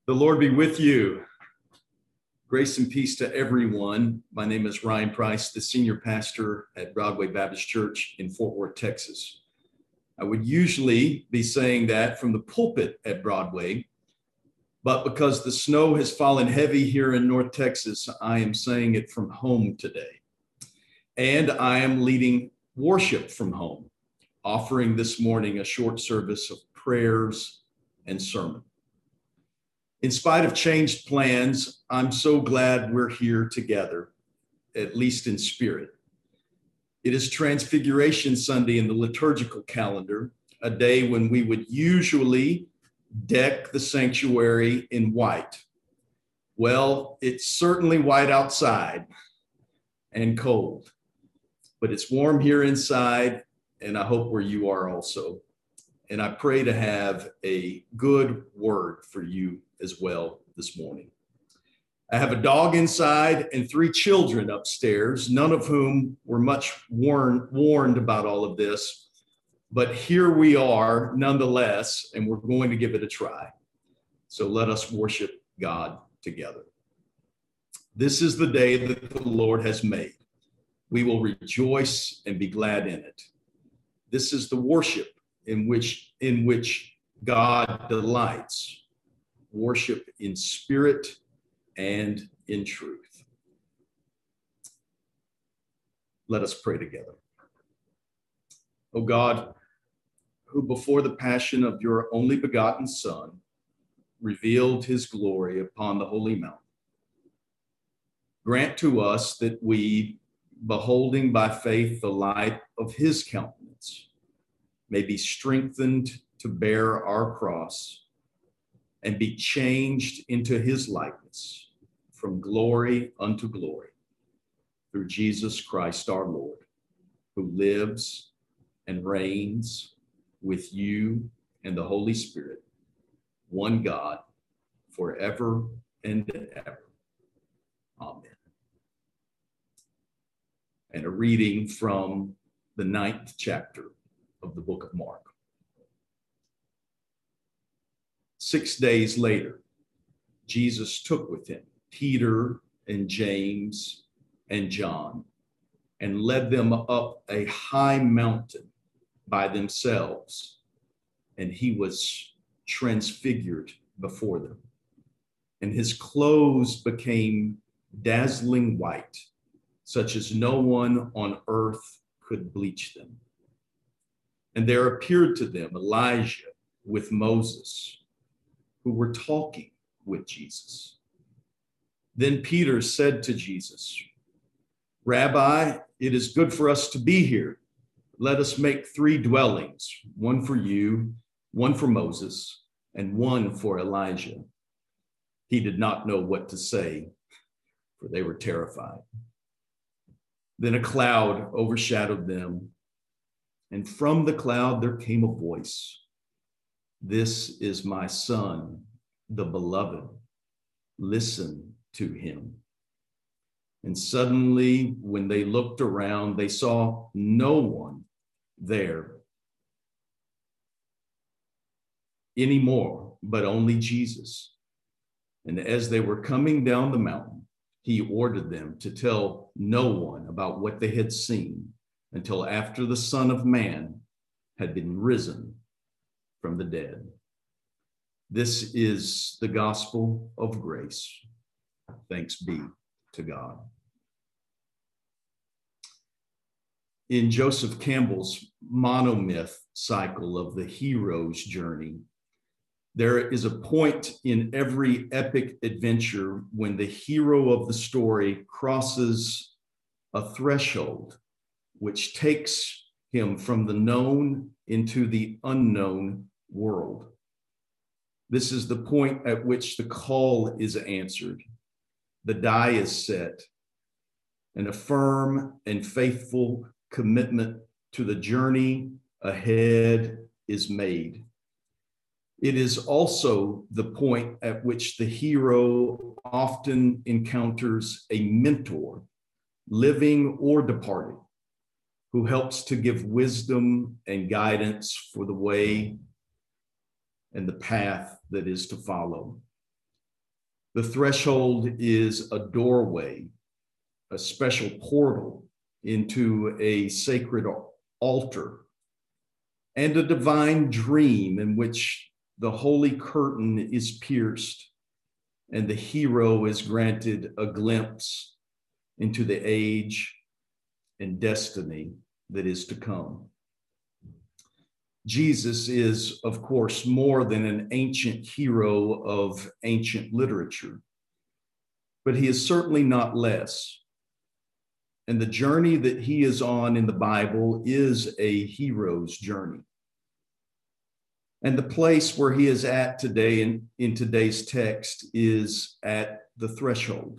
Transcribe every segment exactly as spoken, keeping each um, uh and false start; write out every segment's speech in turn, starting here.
The Lord be with you. Grace and peace to everyone. My name is Ryan Price, the senior pastor at Broadway Baptist Church in Fort Worth, Texas. I would usually be saying that from the pulpit at Broadway, but because the snow has fallen heavy here in North Texas, I am saying it from home today. And I am leading worship from home, offering this morning a short service of prayers and sermon. In spite of changed plans, I'm so glad we're here together, at least in spirit. It is Transfiguration Sunday in the liturgical calendar, a day when we would usually deck the sanctuary in white. Well, it's certainly white outside and cold, but it's warm here inside, and I hope where you are also. And I pray to have a good word for you as well this morning. I have a dog inside and three children upstairs, none of whom were much warn, warned about all of this, but here we are nonetheless, and we're going to give it a try. So let us worship God together. This is the day that the Lord has made. We will rejoice and be glad in it. This is the worship in which, in which God delights. Worship in spirit and in truth. Let us pray together. O God, who before the passion of your only begotten Son revealed his glory upon the holy mountain, grant to us that we, beholding by faith the light of his countenance, may be strengthened to bear our cross and be changed into his likeness from glory unto glory through Jesus Christ our Lord, who lives and reigns with you and the Holy Spirit, one God, forever and ever. Amen. And a reading from the ninth chapter of the book of Mark. Six days later, Jesus took with him Peter and James and John and led them up a high mountain by themselves, and he was transfigured before them. And his clothes became dazzling white, such as no one on earth could bleach them. And there appeared to them Elijah with Moses, who were talking with Jesus. Then Peter said to Jesus, "Rabbi, it is good for us to be here. Let us make three dwellings, one for you, one for Moses, and one for Elijah." He did not know what to say, for they were terrified. Then a cloud overshadowed them, and from the cloud there came a voice. "This is my son, the beloved. Listen to him." And suddenly, when they looked around, they saw no one there anymore, but only Jesus. And as they were coming down the mountain, he ordered them to tell no one about what they had seen until after the Son of Man had been risen from the dead. This is the gospel of grace. Thanks be to God. In Joseph Campbell's monomyth cycle of the hero's journey, there is a point in every epic adventure when the hero of the story crosses a threshold which takes him from the known into the unknown world. This is the point at which the call is answered, the die is set, and a firm and faithful commitment to the journey ahead is made. It is also the point at which the hero often encounters a mentor, living or departed, who helps to give wisdom and guidance for the way and the path that is to follow. The threshold is a doorway, a special portal into a sacred altar, and a divine dream in which the holy curtain is pierced and the hero is granted a glimpse into the age and destiny that is to come. Jesus is, of course, more than an ancient hero of ancient literature, but he is certainly not less. And the journey that he is on in the Bible is a hero's journey. And the place where he is at today in, in today's text is at the threshold.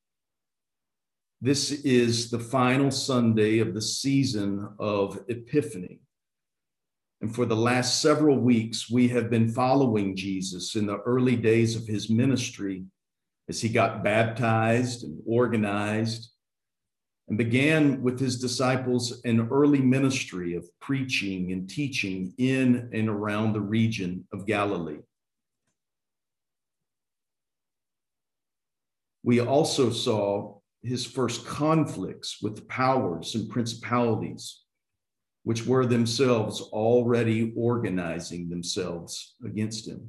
This is the final Sunday of the season of Epiphany. And for the last several weeks, we have been following Jesus in the early days of his ministry as he got baptized and organized and began with his disciples an early ministry of preaching and teaching in and around the region of Galilee. We also saw his first conflicts with powers and principalities, which were themselves already organizing themselves against him.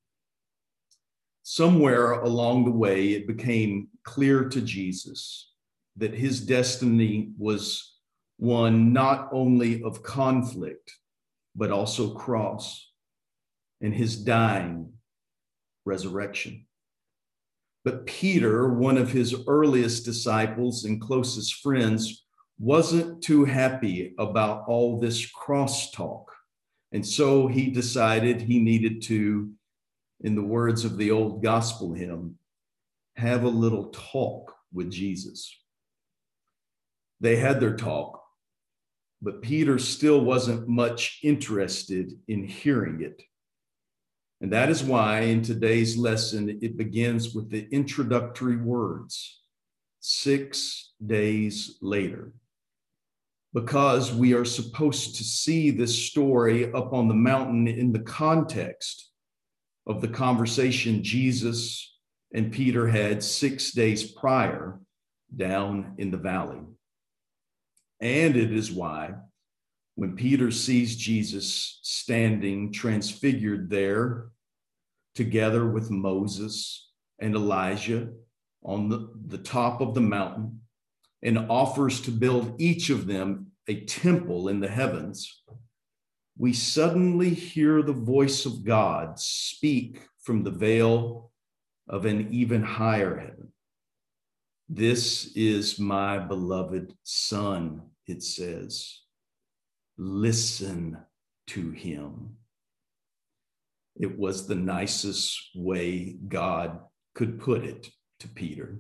Somewhere along the way, it became clear to Jesus that his destiny was one not only of conflict, but also cross, and his dying, resurrection. But Peter, one of his earliest disciples and closest friends, wasn't too happy about all this crosstalk. And so he decided he needed to, in the words of the old gospel hymn, have a little talk with Jesus. They had their talk, but Peter still wasn't much interested in hearing it. And that is why in today's lesson, it begins with the introductory words, six days later. Because we are supposed to see this story up on the mountain in the context of the conversation Jesus and Peter had six days prior down in the valley. And it is why when Peter sees Jesus standing transfigured there together with Moses and Elijah on the, the top of the mountain and offers to build each of them a temple in the heavens, we suddenly hear the voice of God speak from the veil of an even higher heaven. This is my beloved Son, it says. Listen to him. It was the nicest way God could put it to Peter.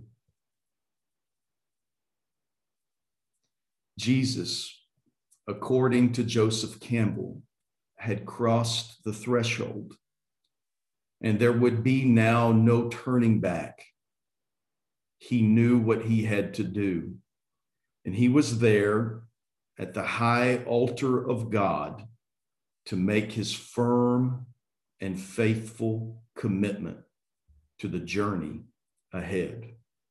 Jesus, according to Joseph Campbell, had crossed the threshold, and there would be now no turning back. He knew what he had to do, and he was there at the high altar of God to make his firm and faithful commitment to the journey ahead.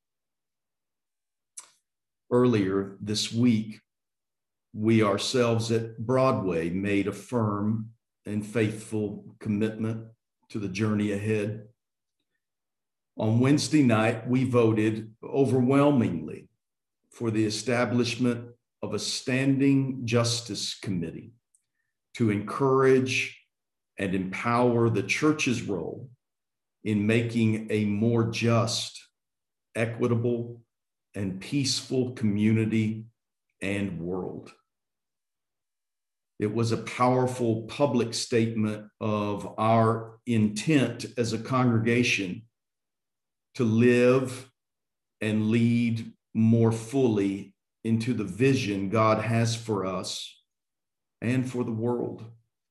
Earlier this week, we ourselves at Broadway made a firm and faithful commitment to the journey ahead. On Wednesday night, we voted overwhelmingly for the establishment of a standing justice committee to encourage and empower the church's role in making a more just, equitable, and peaceful community and world. It was a powerful public statement of our intent as a congregation to live and lead more fully into the vision God has for us and for the world.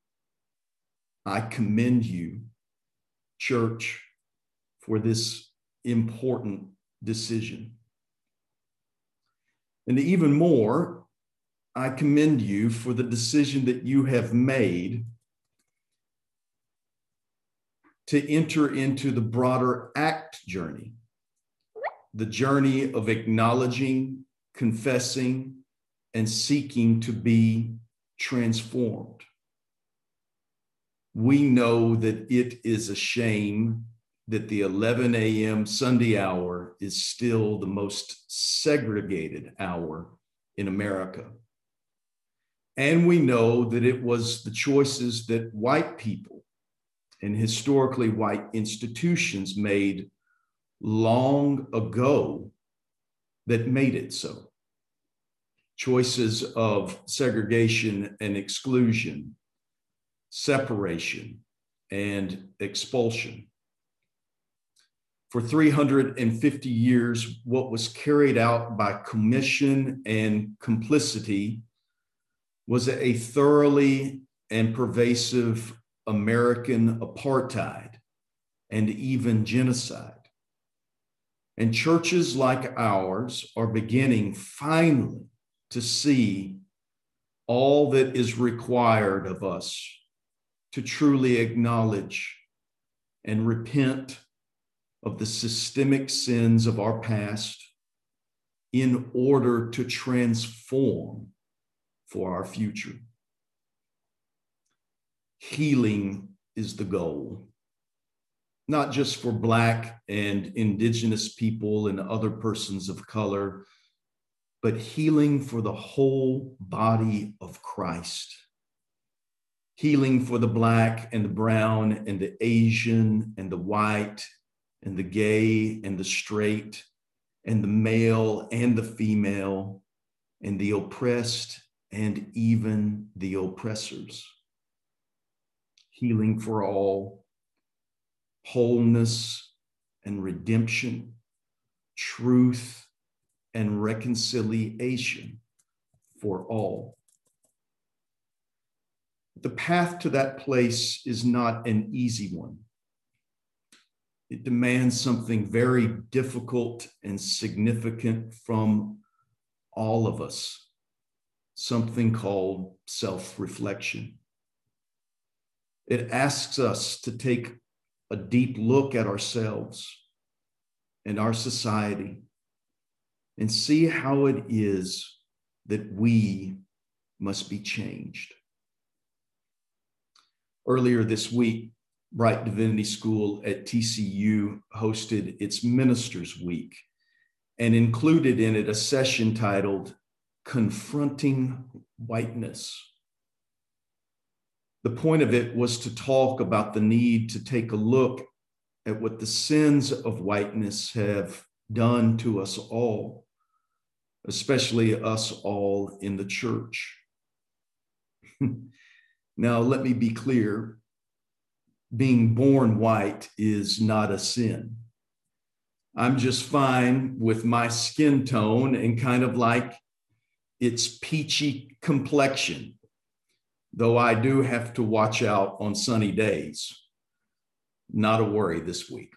I commend you, church, for this important decision. And even more, I commend you for the decision that you have made to enter into the broader ACT journey, the journey of acknowledging, confessing, and seeking to be transformed. We know that it is a shame that the eleven a m Sunday hour is still the most segregated hour in America. And we know that it was the choices that white people and historically white institutions made long ago that made it so. Choices of segregation and exclusion, separation and expulsion. For three hundred fifty years, what was carried out by commission and complicity was a thoroughly and pervasive American apartheid and even genocide. And churches like ours are beginning finally to see all that is required of us to truly acknowledge and repent of the systemic sins of our past in order to transform for our future. Healing is the goal, not just for Black and Indigenous people and other persons of color, but healing for the whole body of Christ. Healing for the Black and the brown and the Asian and the white and the gay and the straight and the male and the female and the oppressed and even the oppressors. Healing for all, wholeness and redemption, truth and reconciliation for all. The path to that place is not an easy one. It demands something very difficult and significant from all of us, something called self-reflection. It asks us to take a deep look at ourselves and our society and see how it is that we must be changed. Earlier this week, Bright Divinity School at T C U hosted its Ministers Week and included in it a session titled Confronting Whiteness. The point of it was to talk about the need to take a look at what the sins of whiteness have done to us all, especially us all in the church. Now, let me be clear. Being born white is not a sin. I'm just fine with my skin tone and kind of like its peachy complexion, though I do have to watch out on sunny days. Not a worry this week.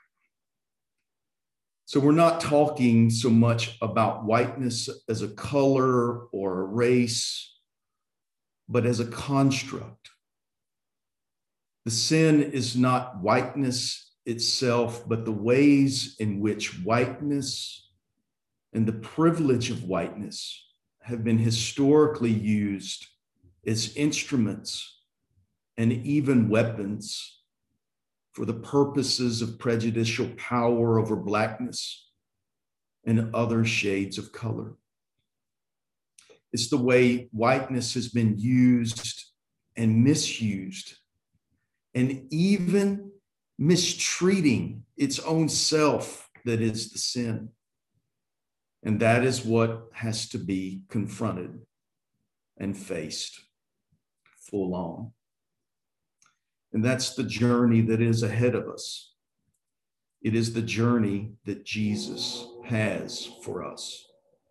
So we're not talking so much about whiteness as a color or a race, but as a construct. The sin is not whiteness itself, but the ways in which whiteness and the privilege of whiteness have been historically used as instruments and even weapons for the purposes of prejudicial power over Blackness and other shades of color. It's the way whiteness has been used and misused, and even mistreating its own self that is the sin. And that is what has to be confronted and faced full on. And that's the journey that is ahead of us. It is the journey that Jesus has for us.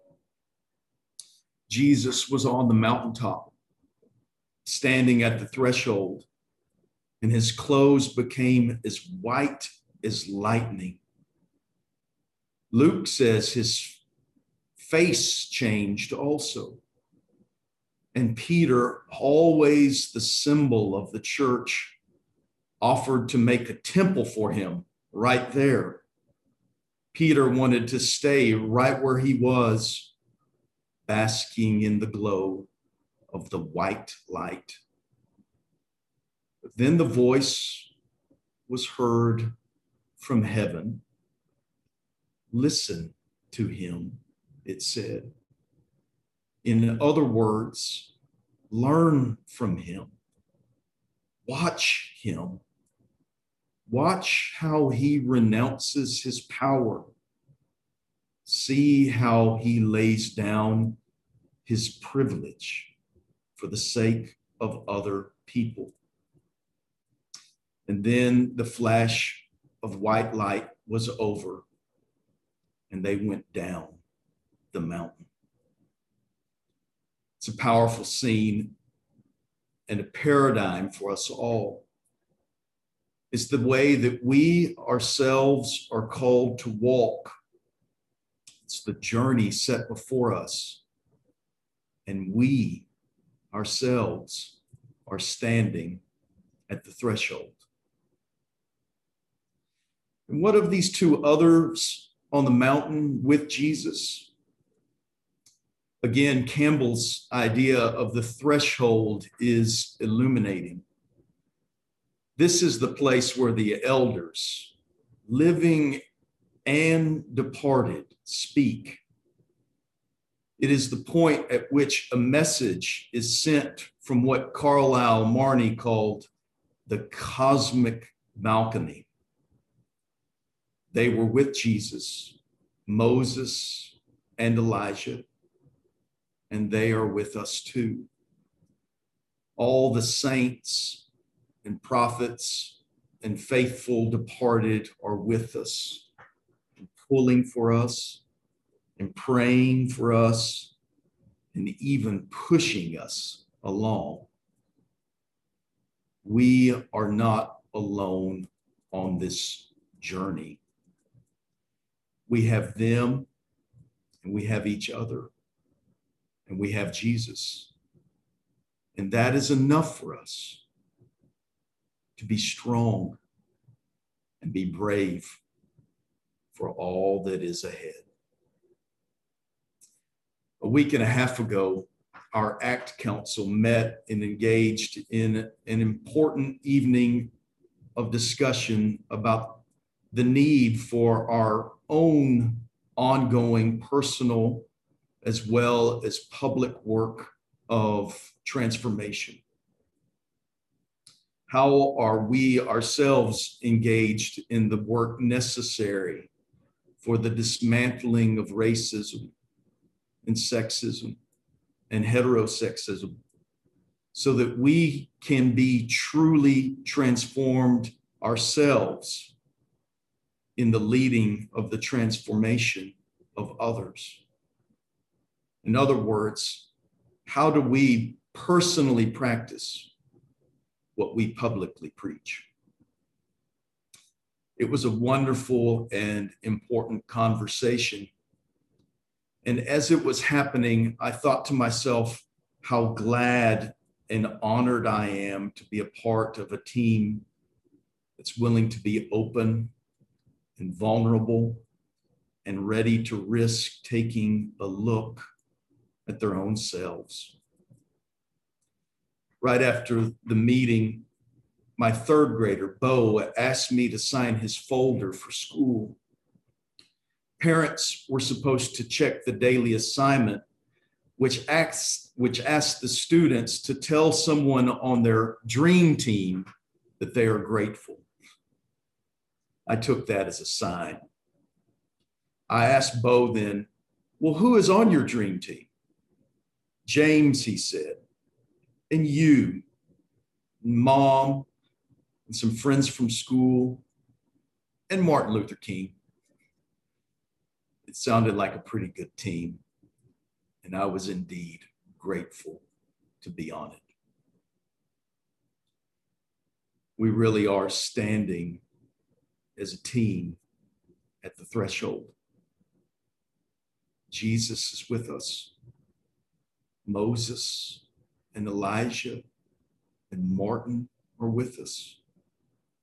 Jesus was on the mountaintop, standing at the threshold, and his clothes became as white as lightning. Luke says his face changed also. And Peter, always the symbol of the church, offered to make a temple for him right there. Peter wanted to stay right where he was, basking in the glow of the white light. But then the voice was heard from heaven. Listen to him, it said. In other words, learn from him. Watch him. Watch how he renounces his power. See how he lays down his privilege for the sake of other people. And then the flash of white light was over, and they went down the mountain. It's a powerful scene and a paradigm for us all. It's the way that we ourselves are called to walk. It's the journey set before us, and we ourselves are standing at the threshold. And what of these two others on the mountain with Jesus? Again, Campbell's idea of the threshold is illuminating. This is the place where the elders, living and departed, speak. It is the point at which a message is sent from what Carlyle Marney called the cosmic balcony. They were with Jesus, Moses, and Elijah, and they are with us too. All the saints and prophets and faithful departed are with us, and pulling for us, and praying for us, and even pushing us along. We are not alone on this journey. We have them, and we have each other, and we have Jesus. And that is enough for us to be strong and be brave for all that is ahead. A week and a half ago, our ACT Council met and engaged in an important evening of discussion about the need for our own ongoing personal as well as public work of transformation. How are we ourselves engaged in the work necessary for the dismantling of racism and sexism and heterosexism, so that we can be truly transformed ourselves in the leading of the transformation of others? In other words, how do we personally practice what we publicly preach? It was a wonderful and important conversation. And as it was happening, I thought to myself how glad and honored I am to be a part of a team that's willing to be open and vulnerable and ready to risk taking a look at their own selves. Right after the meeting, my third grader, Bo, asked me to sign his folder for school. Parents were supposed to check the daily assignment, which asks, which asks the students to tell someone on their dream team that they are grateful. I took that as a sign. I asked Bo then, well, who is on your dream team? James, he said, and you, and Mom, and some friends from school, and Martin Luther King. It sounded like a pretty good team, and I was indeed grateful to be on it. We really are standing as a team at the threshold. Jesus is with us. Moses and Elijah and Martin are with us.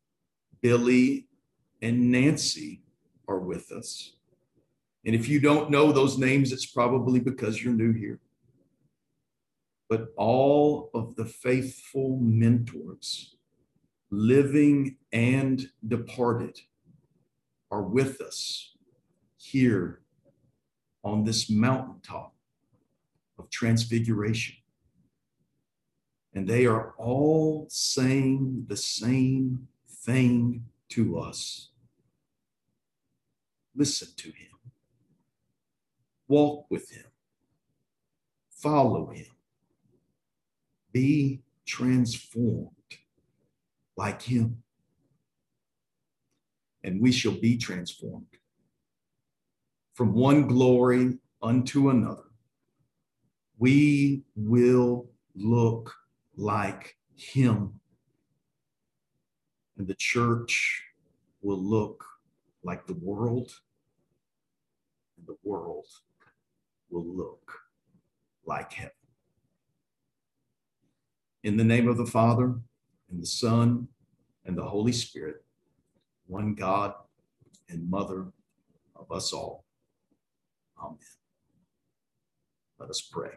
Billy and Nancy are with us. And if you don't know those names, it's probably because you're new here. But all of the faithful mentors, living and departed, are with us here on this mountaintop of transfiguration. And they are all saying the same thing to us. Listen to him. Walk with him. Follow him. Be transformed like him. And we shall be transformed from one glory unto another. We will look like him. And the church will look like the world. And the world will look like heaven. In the name of the Father, and the Son, and the Holy Spirit, one God and Mother of us all. Amen. Let us pray.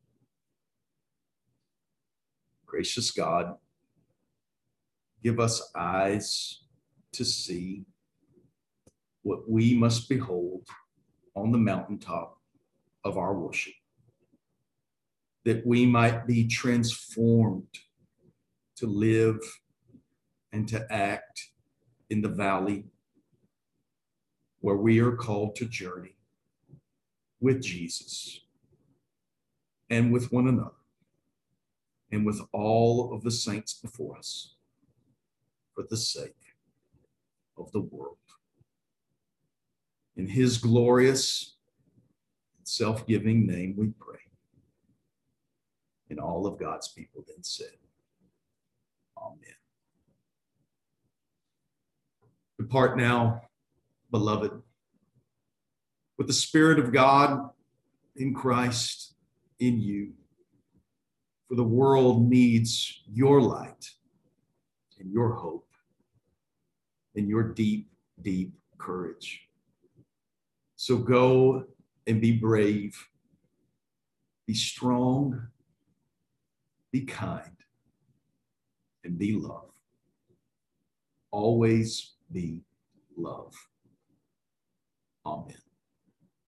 Gracious God, give us eyes to see what we must behold on the mountaintop of our worship, that we might be transformed to live and to act in the valley where we are called to journey with Jesus and with one another and with all of the saints before us for the sake of the world. In his glorious and self-giving name we pray. And all of God's people then said, Amen. Depart now, beloved, with the Spirit of God in Christ in you. For the world needs your light and your hope and your deep, deep courage. So go and be brave, be strong, be kind, and be love. Always be love. Amen.